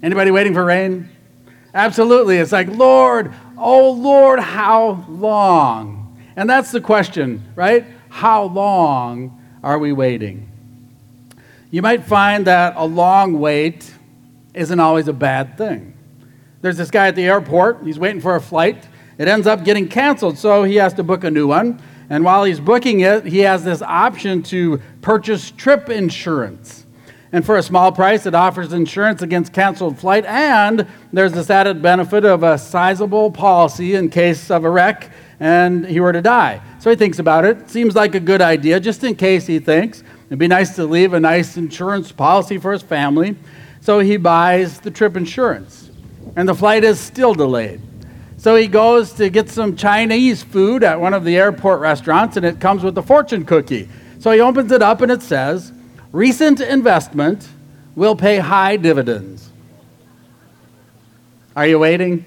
Anybody waiting for rain? Absolutely. It's like, Lord, oh Lord, how long? And that's the question, right? How long are we waiting? You might find that a long wait isn't always a bad thing. There's this guy at the airport. He's waiting for a flight. It ends up getting canceled, so he has to book a new one. And while he's booking it, he has this option to purchase trip insurance. And for a small price, it offers insurance against canceled flight, and there's this added benefit of a sizable policy in case of a wreck and he were to die. So he thinks about it. Seems like a good idea, just in case, he thinks. It'd be nice to leave a nice insurance policy for his family. So he buys the trip insurance, and the flight is still delayed. So he goes to get some Chinese food at one of the airport restaurants, and it comes with a fortune cookie. So he opens it up, and it says, "Recent investment will pay high dividends." Are you waiting?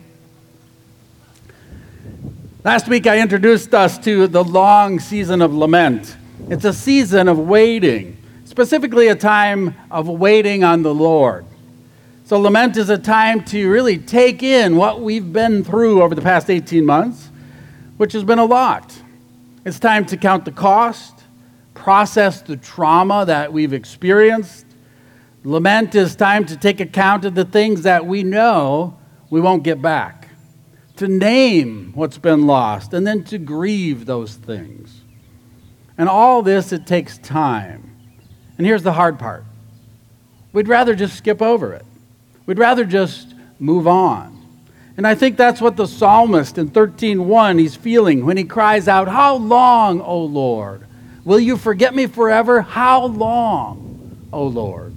Last week I introduced us to the long season of lament. It's a season of waiting, specifically a time of waiting on the Lord. So lament is a time to really take in what we've been through over the past 18 months, which has been a lot. It's time to count the cost, process the trauma that we've experienced. Lament is time to take account of the things that we know we won't get back, to name what's been lost, and then to grieve those things. And all this, it takes time. And here's the hard part. We'd rather just skip over it. We'd rather just move on. And I think that's what the psalmist in 13:1, he's feeling when he cries out, "How long, O Lord? Will you forget me forever? How long, O Lord?"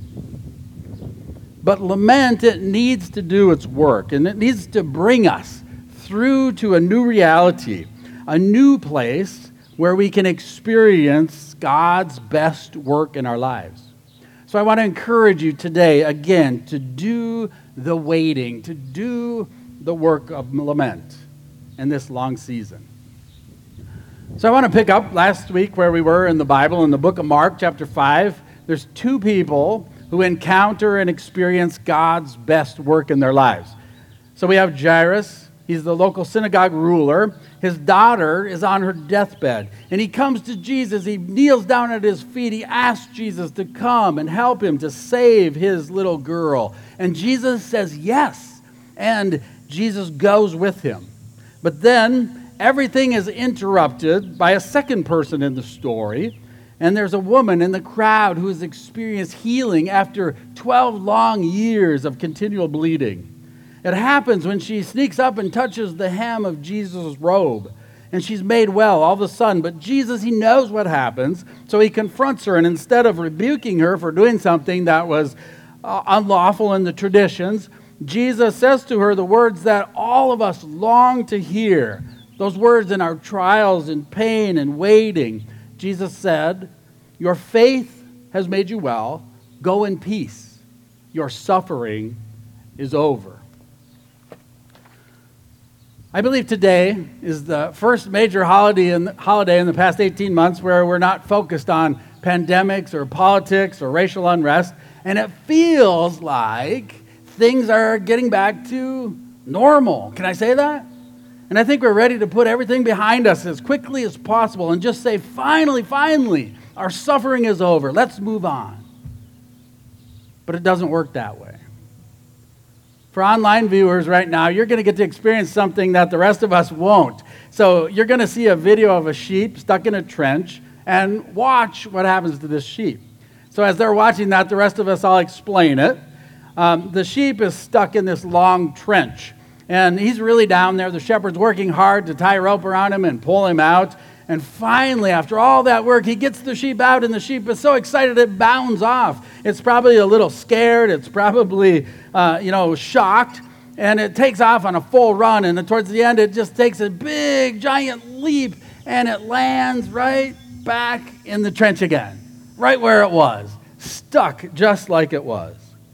But lament, it needs to do its work, and it needs to bring us through to a new reality, a new place where we can experience God's best work in our lives. So I want to encourage you today, again, to do the waiting, to do the work of lament in this long season. So I want to pick up last week where we were in the Bible, in the book of Mark, chapter 5. There's two people who encounter and experience God's best work in their lives. So we have Jairus. He's the local synagogue ruler. His daughter is on her deathbed. And he comes to Jesus. He kneels down at his feet. He asks Jesus to come and help him to save his little girl. And Jesus says yes. And Jesus goes with him. But then everything is interrupted by a second person in the story. And there's a woman in the crowd who has experienced healing after 12 long years of continual bleeding. It happens when she sneaks up and touches the hem of Jesus' robe, and she's made well all of a sudden. But Jesus, he knows what happens, so he confronts her, and instead of rebuking her for doing something that was unlawful in the traditions, Jesus says to her the words that all of us long to hear, those words in our trials and pain and waiting. Jesus said, "Your faith has made you well. Go in peace. Your suffering is over." I believe today is the first major holiday in the past 18 months where we're not focused on pandemics or politics or racial unrest, and it feels like things are getting back to normal. Can I say that? And I think we're ready to put everything behind us as quickly as possible and just say, finally, our suffering is over. Let's move on. But it doesn't work that way. For online viewers right now, you're going to get to experience something that the rest of us won't. So you're going to see a video of a sheep stuck in a trench, and watch what happens to this sheep. So as they're watching that, the rest of us, I'll explain it. The sheep is stuck in this long trench, and he's really down there. The shepherd's working hard to tie a rope around him and pull him out. And finally, after all that work, he gets the sheep out, and the sheep is so excited it bounds off. It's probably a little scared. It's probably, shocked. And it takes off on a full run. And towards the end, it just takes a big, giant leap, and it lands right back in the trench again, right where it was, stuck just like it was.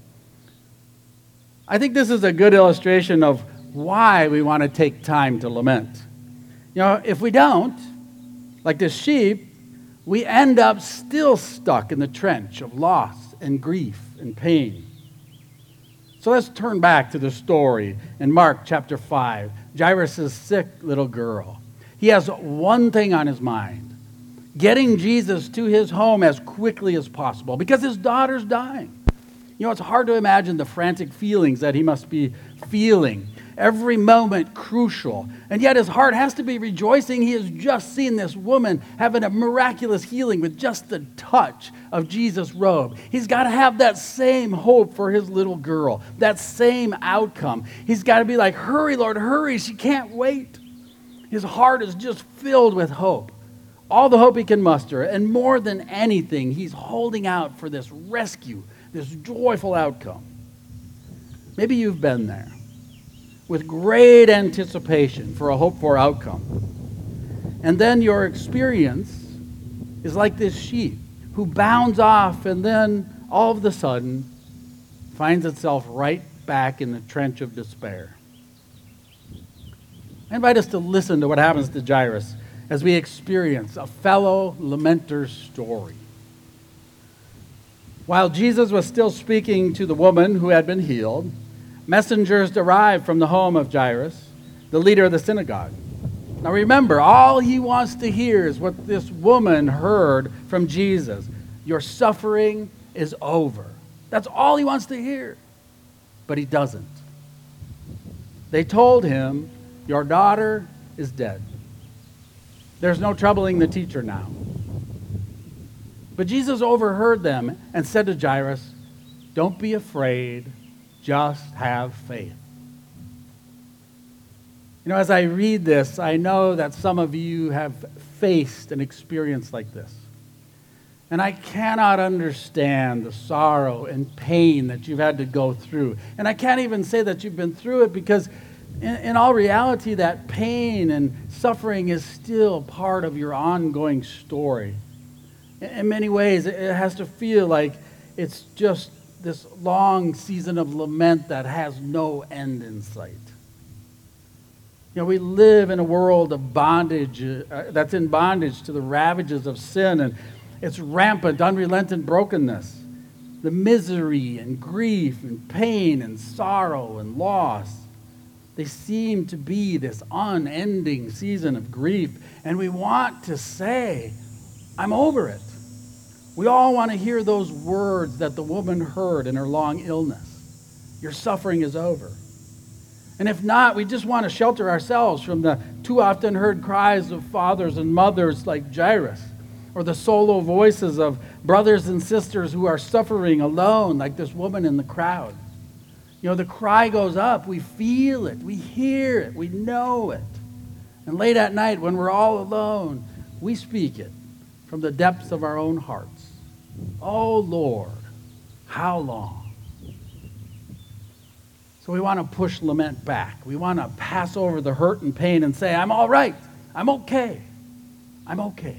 I think this is a good illustration of why we want to take time to lament. If we don't, like this sheep, we end up still stuck in the trench of loss and grief and pain. So let's turn back to the story in Mark chapter 5. Jairus' sick little girl. He has one thing on his mind: getting Jesus to his home as quickly as possible because his daughter's dying. You know, it's hard to imagine the frantic feelings that he must be feeling. Every moment crucial. And yet his heart has to be rejoicing. He has just seen this woman having a miraculous healing with just the touch of Jesus' robe. He's got to have that same hope for his little girl, that same outcome. He's got to be like, hurry, Lord, hurry. She can't wait. His heart is just filled with hope. All the hope he can muster. And more than anything, he's holding out for this rescue, this joyful outcome. Maybe you've been there with great anticipation for a hoped-for outcome. And then your experience is like this sheep who bounds off and then all of a sudden finds itself right back in the trench of despair. I invite us to listen to what happens to Jairus as we experience a fellow lamenter's story. While Jesus was still speaking to the woman who had been healed, messengers arrived from the home of Jairus, the leader of the synagogue. Now remember, all he wants to hear is what this woman heard from Jesus. Your suffering is over. That's all he wants to hear. But he doesn't. They told him, your daughter is dead. There's no troubling the teacher now. But Jesus overheard them and said to Jairus, don't be afraid. Just have faith. You know, as I read this, I know that some of you have faced an experience like this. And I cannot understand the sorrow and pain that you've had to go through. And I can't even say that you've been through it because in all reality, that pain and suffering is still part of your ongoing story. In many ways, it has to feel like it's just this long season of lament that has no end in sight. You know, we live in a world of bondage, that's in bondage to the ravages of sin and its rampant, unrelenting brokenness. The misery and grief and pain and sorrow and loss, they seem to be this unending season of grief. And we want to say, I'm over it. We all want to hear those words that the woman heard in her long illness. Your suffering is over. And if not, we just want to shelter ourselves from the too often heard cries of fathers and mothers like Jairus, or the solo voices of brothers and sisters who are suffering alone like this woman in the crowd. You know, the cry goes up. We feel it. We hear it. We know it. And late at night when we're all alone, we speak it from the depths of our own hearts. Oh, Lord, how long? So we want to push lament back. We want to pass over the hurt and pain and say, I'm all right. I'm okay. I'm okay.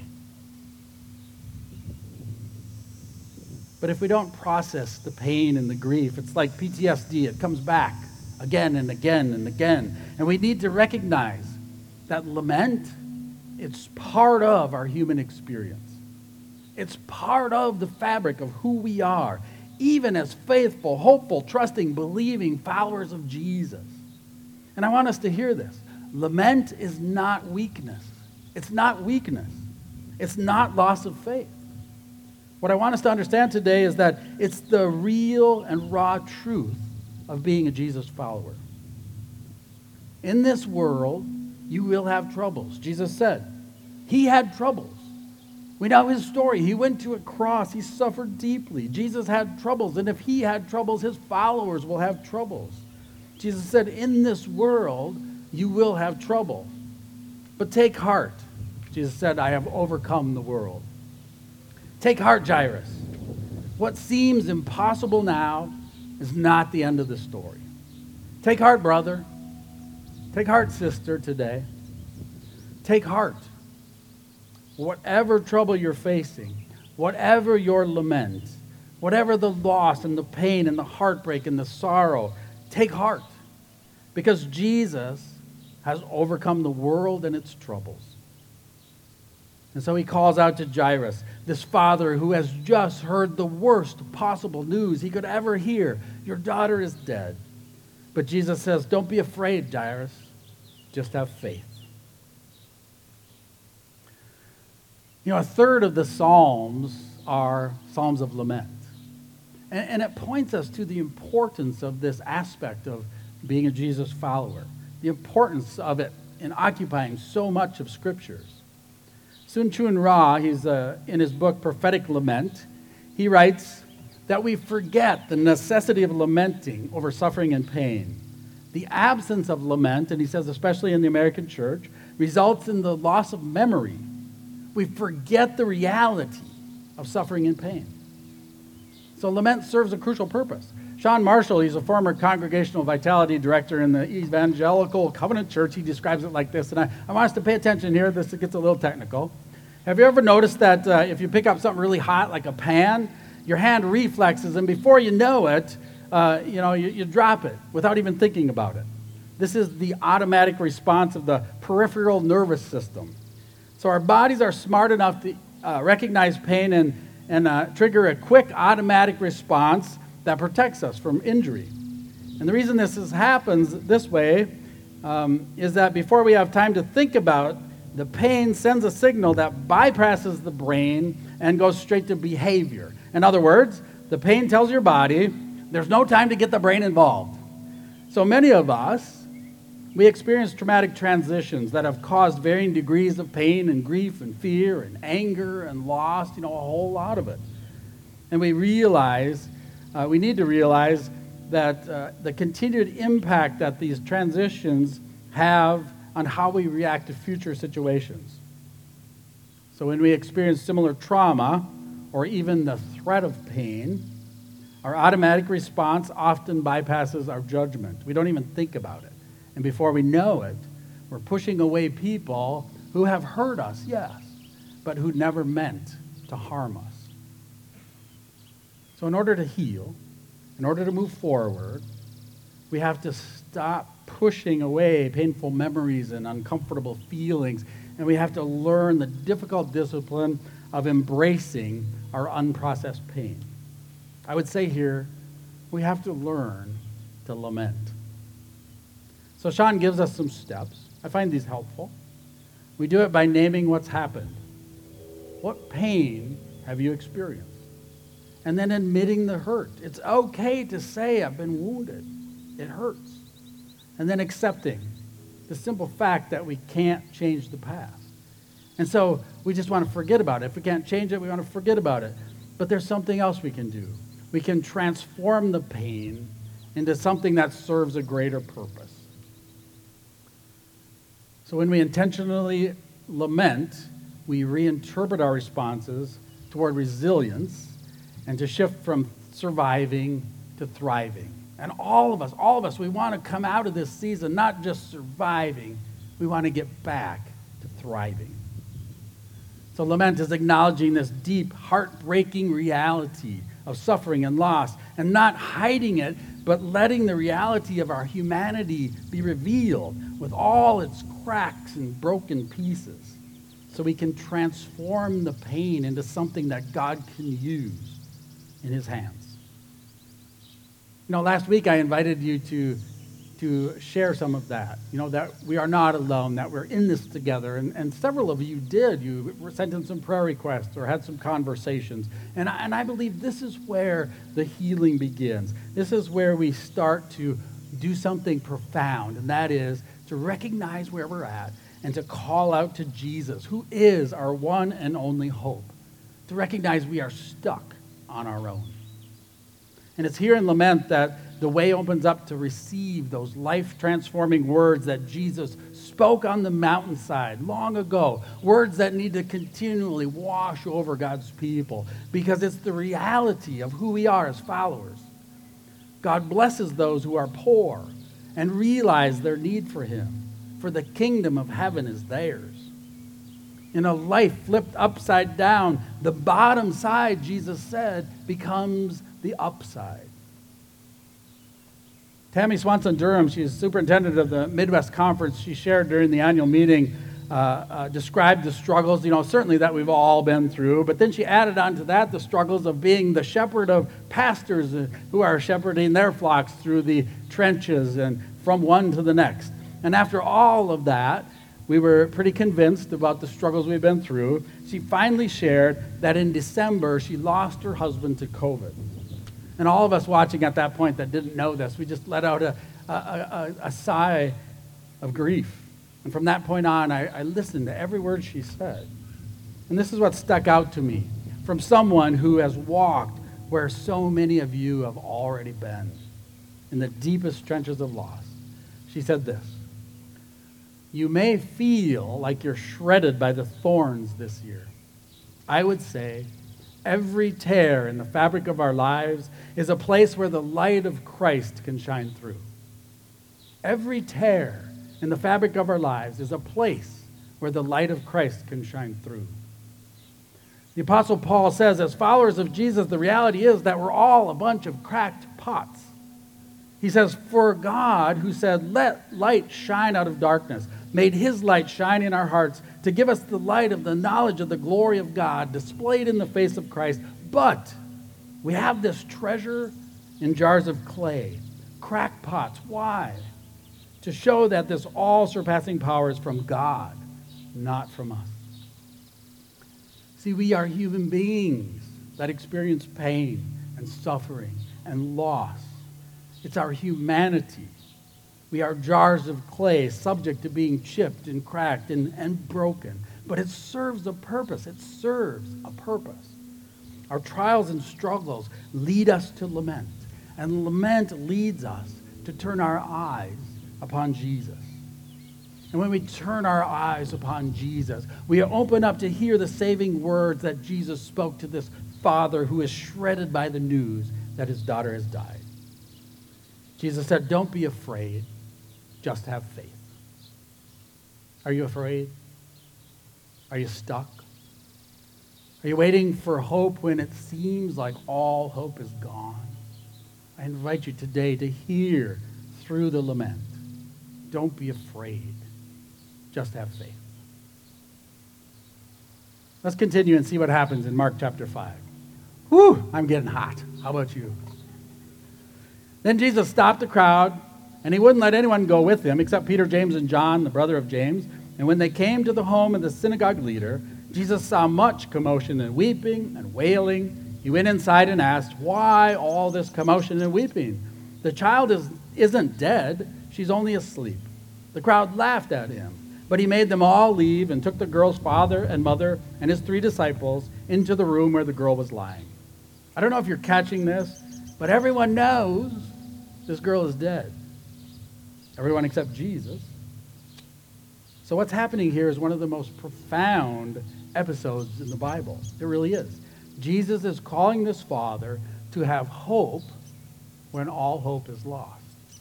But if we don't process the pain and the grief, it's like PTSD. It comes back again and again and again. And we need to recognize that lament, it's part of our human experience. It's part of the fabric of who we are, even as faithful, hopeful, trusting, believing followers of Jesus. And I want us to hear this. Lament is not weakness. It's not weakness. It's not loss of faith. What I want us to understand today is that it's the real and raw truth of being a Jesus follower. In this world, you will have troubles. Jesus said he had troubles. We know his story. He went to a cross. He suffered deeply. Jesus had troubles. And if he had troubles, his followers will have troubles. Jesus said, in this world, you will have trouble. But take heart. Jesus said, I have overcome the world. Take heart, Jairus. What seems impossible now is not the end of the story. Take heart, brother. Take heart, sister, today. Take heart. Whatever trouble you're facing, whatever your lament, whatever the loss and the pain and the heartbreak and the sorrow, take heart. Because Jesus has overcome the world and its troubles. And so he calls out to Jairus, this father who has just heard the worst possible news he could ever hear. Your daughter is dead. But Jesus says, don't be afraid, Jairus. Just have faith. You know, a third of the Psalms are Psalms of lament. And it points us to the importance of this aspect of being a Jesus follower, the importance of it in occupying so much of Scriptures. Soong-Chan Rah, he's in his book Prophetic Lament, he writes that we forget the necessity of lamenting over suffering and pain. The absence of lament, and he says especially in the American church, results in the loss of memory. We forget the reality of suffering and pain. So lament serves a crucial purpose. Sean Marshall, he's a former Congregational Vitality Director in the Evangelical Covenant Church. He describes it like this, and I want us to pay attention here. This gets a little technical. Have you ever noticed that if you pick up something really hot, like a pan, your hand reflexes, and before you know it, you drop it without even thinking about it? This is the automatic response of the peripheral nervous system. So our bodies are smart enough to recognize pain and trigger a quick automatic response that protects us from injury. And the reason happens this way is that before we have time to think about, the pain sends a signal that bypasses the brain and goes straight to behavior. In other words, the pain tells your body there's no time to get the brain involved. So many of us, we experience traumatic transitions that have caused varying degrees of pain and grief and fear and anger and loss, a whole lot of it. And we need to realize that the continued impact that these transitions have on how we react to future situations. So when we experience similar trauma or even the threat of pain, our automatic response often bypasses our judgment. We don't even think about it. And before we know it, we're pushing away people who have hurt us, yes, but who never meant to harm us. So in order to heal, in order to move forward, we have to stop pushing away painful memories and uncomfortable feelings, and we have to learn the difficult discipline of embracing our unprocessed pain. I would say here, we have to learn to lament. So Sean gives us some steps. I find these helpful. We do it by naming what's happened. What pain have you experienced? And then admitting the hurt. It's okay to say, I've been wounded. It hurts. And then accepting the simple fact that we can't change the past. And so we just want to forget about it. If we can't change it, we want to forget about it. But there's something else we can do. We can transform the pain into something that serves a greater purpose. So when we intentionally lament, we reinterpret our responses toward resilience and to shift from surviving to thriving. And all of us, we want to come out of this season not just surviving, we want to get back to thriving. So lament is acknowledging this deep, heartbreaking reality of suffering and loss, and not hiding it, but letting the reality of our humanity be revealed with all its cracks and broken pieces, so we can transform the pain into something that God can use in his hands. Last week I invited you to share some of that, that we are not alone, that we're in this together. And several of you did. You sent in some prayer requests or had some conversations. And I believe this is where the healing begins. This is where we start to do something profound, and that is to recognize where we're at and to call out to Jesus, who is our one and only hope, to recognize we are stuck on our own. And it's here in lament that the way opens up to receive those life-transforming words that Jesus spoke on the mountainside long ago, words that need to continually wash over God's people because it's the reality of who we are as followers. God blesses those who are poor and realize their need for him, for the kingdom of heaven is theirs. In a life flipped upside down, the bottom side, Jesus said, becomes the upside. Tammy Swanson Durham, she's superintendent of the Midwest Conference. She shared during the annual meeting described the struggles, certainly that we've all been through, but then she added on to that the struggles of being the shepherd of pastors who are shepherding their flocks through the trenches and from one to the next. And after all of that, we were pretty convinced about the struggles we've been through. She finally shared that in December, she lost her husband to COVID. And all of us watching at that point that didn't know this, we just let out a sigh of grief. And from that point on, I listened to every word she said. And this is what stuck out to me from someone who has walked where so many of you have already been, in the deepest trenches of loss. She said this: "You may feel like you're shredded by the thorns this year. I would say every tear in the fabric of our lives is a place where the light of Christ can shine through. Every tear in the fabric of our lives is a place where the light of Christ can shine through." The Apostle Paul says, as followers of Jesus, the reality is that we're all a bunch of cracked pots. He says, "For God, who said, 'Let light shine out of darkness,' made his light shine in our hearts to give us the light of the knowledge of the glory of God displayed in the face of Christ. But we have this treasure in jars of clay, cracked pots." Why? To show that this all-surpassing power is from God, not from us. See, we are human beings that experience pain and suffering and loss. It's our humanity. We are jars of clay, subject to being chipped and cracked and broken. But it serves a purpose. It serves a purpose. Our trials and struggles lead us to lament. And lament leads us to turn our eyes upon Jesus. And when we turn our eyes upon Jesus, we open up to hear the saving words that Jesus spoke to this father who is shredded by the news that his daughter has died. Jesus said, "Don't be afraid, just have faith." Are you afraid? Are you stuck? Are you waiting for hope when it seems like all hope is gone? I invite you today to hear through the lament. Don't be afraid, just have faith. Let's continue and see what happens in Mark chapter 5. Whew, I'm getting hot. How about you? Then Jesus stopped the crowd, and he wouldn't let anyone go with him except Peter, James, and John, the brother of James. And when they came to the home of the synagogue leader, Jesus saw much commotion and weeping and wailing. He went inside and asked, "Why all this commotion and weeping? The child isn't dead, she's only asleep." The crowd laughed at him, but he made them all leave and took the girl's father and mother and his 3 disciples into the room where the girl was lying. I don't know if you're catching this, but everyone knows this girl is dead. Everyone except Jesus. So what's happening here is one of the most profound episodes in the Bible. It really is. Jesus is calling this father to have hope when all hope is lost.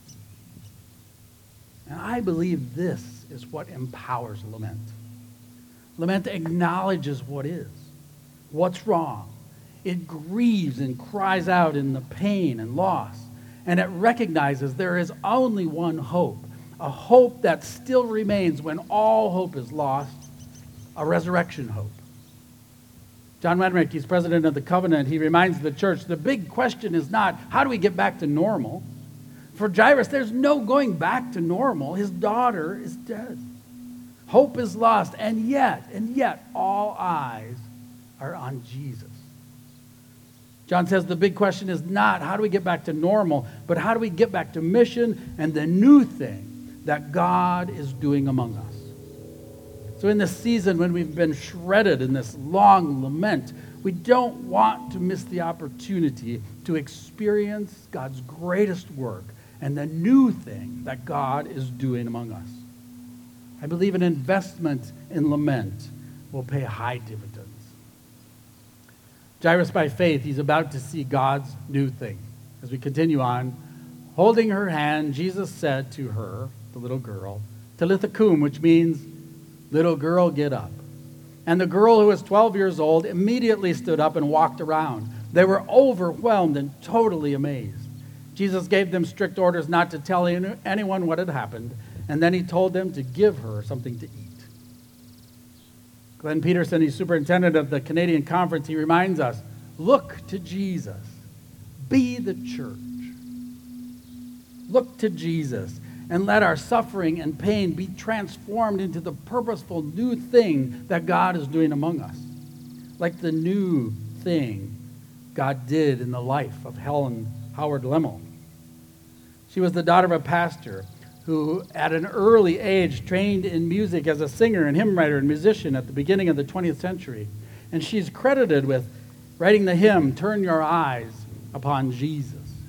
And I believe this is what empowers lament. Lament acknowledges what is, what's wrong. It grieves and cries out in the pain and loss. And it recognizes there is only one hope, a hope that still remains when all hope is lost, a resurrection hope. John Wenrick, he's president of the Covenant, he reminds the church, the big question is not, how do we get back to normal? For Jairus, there's no going back to normal. His daughter is dead. Hope is lost, and yet, all eyes are on Jesus. John says the big question is not how do we get back to normal, but how do we get back to mission and the new thing that God is doing among us. So in this season when we've been shredded in this long lament, we don't want to miss the opportunity to experience God's greatest work and the new thing that God is doing among us. I believe an investment in lament will pay high dividends. Jairus, by faith, he's about to see God's new thing. As we continue on, holding her hand, Jesus said to her, the little girl, Talitha kum, which means, little girl, get up. And the girl, who was 12 years old, immediately stood up and walked around. They were overwhelmed and totally amazed. Jesus gave them strict orders not to tell anyone what had happened, and then he told them to give her something to eat. Glenn Peterson, he's superintendent of the Canadian Conference, he reminds us, look to Jesus. Be the church. Look to Jesus and let our suffering and pain be transformed into the purposeful new thing that God is doing among us. Like the new thing God did in the life of Helen Howard Lemmel. She was the daughter of a pastor who at an early age trained in music as a singer and hymn writer and musician at the beginning of the 20th century. And she's credited with writing the hymn, Turn Your Eyes Upon Jesus.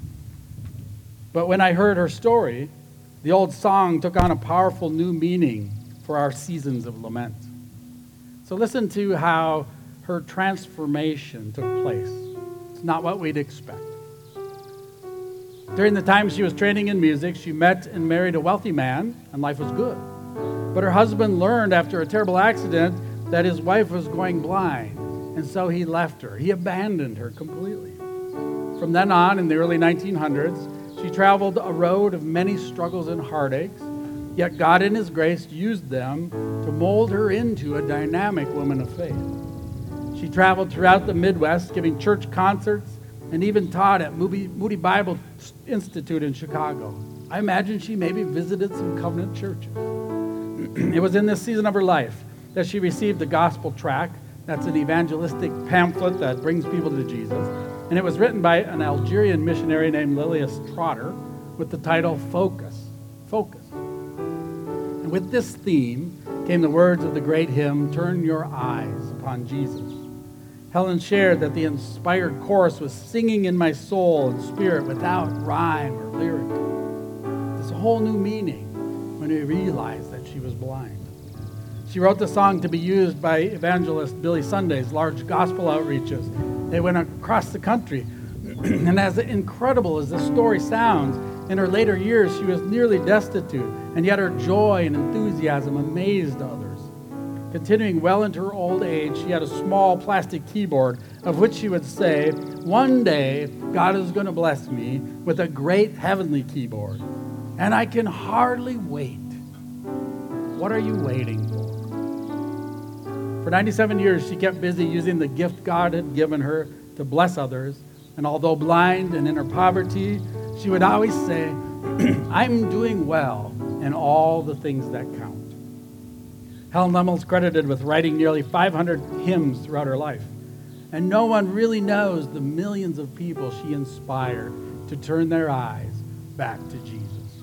But when I heard her story, the old song took on a powerful new meaning for our seasons of lament. So listen to how her transformation took place. It's not what we'd expect. During the time she was training in music, she met and married a wealthy man, and life was good. But her husband learned after a terrible accident that his wife was going blind, and so he left her. He abandoned her completely. From then on, in the early 1900s, she traveled a road of many struggles and heartaches, yet God in His grace used them to mold her into a dynamic woman of faith. She traveled throughout the Midwest, giving church concerts, and even taught at Moody Bible Institute in Chicago. I imagine she maybe visited some covenant churches. It was in this season of her life that she received the gospel tract. That's an evangelistic pamphlet that brings people to Jesus. And it was written by an Algerian missionary named Lilias Trotter with the title Focus. Focus. And with this theme came the words of the great hymn, Turn Your Eyes Upon Jesus. Helen shared that the inspired chorus was singing in my soul and spirit without rhyme or lyric. This whole new meaning when we realized that she was blind. She wrote the song to be used by evangelist Billy Sunday's large gospel outreaches. They went across the country. And as incredible as this story sounds, in her later years she was nearly destitute, and yet her joy and enthusiasm amazed others. Continuing well into her old age, she had a small plastic keyboard of which she would say, one day God is going to bless me with a great heavenly keyboard, and I can hardly wait. What are you waiting for? For 97 years, she kept busy using the gift God had given her to bless others, and although blind and in her poverty, she would always say, I'm doing well in all the things that count. Helen Lemmel is credited with writing nearly 500 hymns throughout her life. And no one really knows the millions of people she inspired to turn their eyes back to Jesus.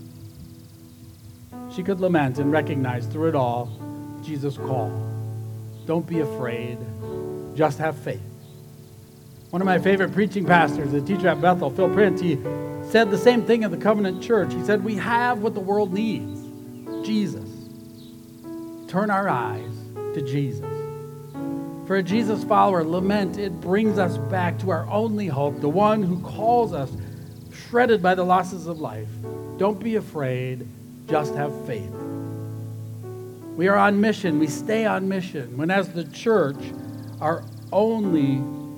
She could lament and recognize through it all Jesus' call. Don't be afraid, just have faith. One of my favorite preaching pastors, the teacher at Bethel, Phil Print, he said the same thing at the Covenant Church. He said, we have what the world needs, Jesus. Turn our eyes to Jesus. For a Jesus follower, lament, it brings us back to our only hope, the one who calls us, shredded by the losses of life. Don't be afraid, just have faith. We are on mission. We stay on mission when as the church are only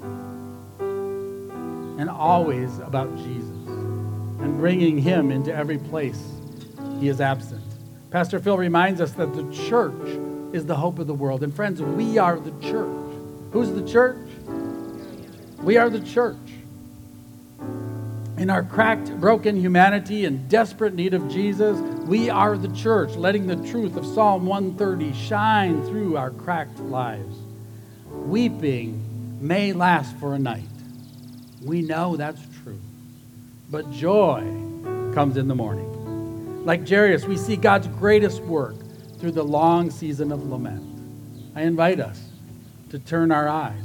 and always about Jesus and bringing Him into every place He is absent. Pastor Phil reminds us that the church is the hope of the world. And friends, we are the church. Who's the church? We are the church. In our cracked, broken humanity and desperate need of Jesus, we are the church, letting the truth of Psalm 130 shine through our cracked lives. Weeping may last for a night. We know that's true. But joy comes in the morning. Like Jairus, we see God's greatest work through the long season of lament. I invite us to turn our eyes